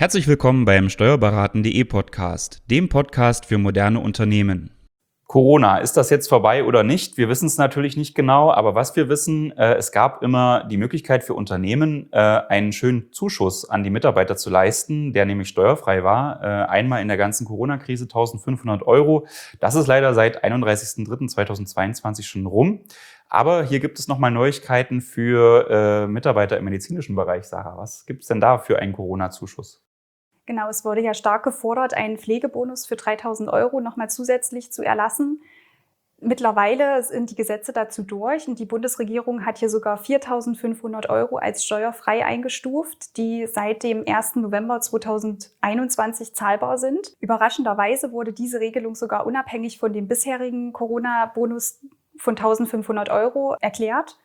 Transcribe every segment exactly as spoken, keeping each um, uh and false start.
Herzlich willkommen beim Steuerberaten punkt de Podcast, dem Podcast für moderne Unternehmen. Corona, ist das jetzt vorbei oder nicht? Wir wissen es natürlich nicht genau, aber was wir wissen, äh, es gab immer die Möglichkeit für Unternehmen, äh, einen schönen Zuschuss an die Mitarbeiter zu leisten, der nämlich steuerfrei war. Äh, einmal in der ganzen Corona-Krise eintausendfünfhundert Euro. Das ist leider seit einunddreißigsten dritten zweitausendzweiundzwanzig schon rum. Aber hier gibt es nochmal Neuigkeiten für äh, Mitarbeiter im medizinischen Bereich. Sarah, was gibt es denn da für einen Corona-Zuschuss? Genau, es wurde ja stark gefordert, einen Pflegebonus für dreitausend Euro nochmal zusätzlich zu erlassen. Mittlerweile sind die Gesetze dazu durch und die Bundesregierung hat hier sogar viertausendfünfhundert Euro als steuerfrei eingestuft, die seit dem ersten November zweitausendeinundzwanzig zahlbar sind. Überraschenderweise wurde diese Regelung sogar unabhängig von dem bisherigen Corona-Bonus von eintausendfünfhundert Euro erklärt.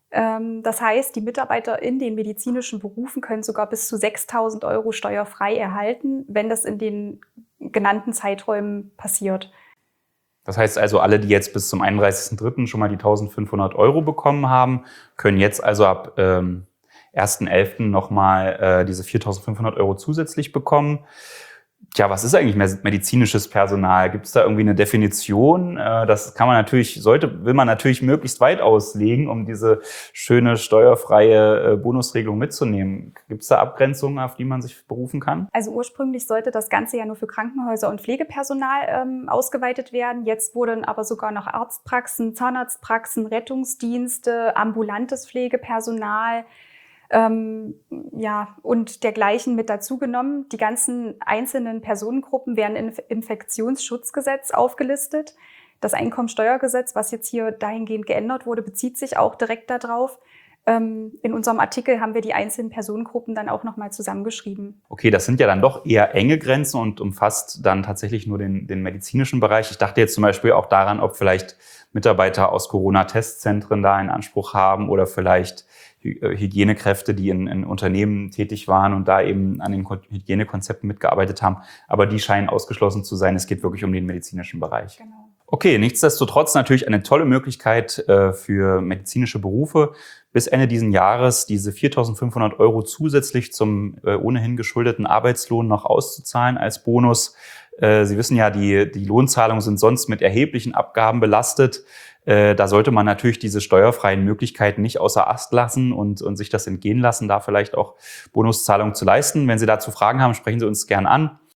Das heißt, die Mitarbeiter in den medizinischen Berufen können sogar bis zu sechstausend Euro steuerfrei erhalten, wenn das in den genannten Zeiträumen passiert. Das heißt also, alle, die jetzt bis zum einunddreißigsten dritten schon mal die eintausendfünfhundert Euro bekommen haben, können jetzt also ab ähm, ersten elften nochmal äh, diese viertausendfünfhundert Euro zusätzlich bekommen. Tja, was ist eigentlich medizinisches Personal? Gibt es da irgendwie eine Definition? Das kann man natürlich, sollte, will man natürlich möglichst weit auslegen, um diese schöne steuerfreie Bonusregelung mitzunehmen. Gibt es da Abgrenzungen, auf die man sich berufen kann? Also ursprünglich sollte das Ganze ja nur für Krankenhäuser und Pflegepersonal ähm, ausgeweitet werden. Jetzt wurden aber sogar noch Arztpraxen, Zahnarztpraxen, Rettungsdienste, ambulantes Pflegepersonal, Ähm, ja, und dergleichen mit dazugenommen. Die ganzen einzelnen Personengruppen werden im Infektionsschutzgesetz aufgelistet. Das Einkommensteuergesetz, was jetzt hier dahingehend geändert wurde, bezieht sich auch direkt darauf. Ähm, in unserem Artikel haben wir die einzelnen Personengruppen dann auch nochmal zusammengeschrieben. Okay, das sind ja dann doch eher enge Grenzen und umfasst dann tatsächlich nur den, den medizinischen Bereich. Ich dachte jetzt zum Beispiel auch daran, ob vielleicht Mitarbeiter aus Corona-Testzentren da einen Anspruch haben oder vielleicht Hygienekräfte, die in, in Unternehmen tätig waren und da eben an den Hygienekonzepten mitgearbeitet haben. Aber die scheinen ausgeschlossen zu sein. Es geht wirklich um den medizinischen Bereich. Genau. Okay, nichtsdestotrotz natürlich eine tolle Möglichkeit äh, für medizinische Berufe, bis Ende diesen Jahres diese viertausendfünfhundert Euro zusätzlich zum äh, ohnehin geschuldeten Arbeitslohn noch auszuzahlen als Bonus. Äh, Sie wissen ja, die, die Lohnzahlungen sind sonst mit erheblichen Abgaben belastet. Äh, da sollte man natürlich diese steuerfreien Möglichkeiten nicht außer Acht lassen und, und sich das entgehen lassen, da vielleicht auch Bonuszahlungen zu leisten. Wenn Sie dazu Fragen haben, sprechen Sie uns gern an.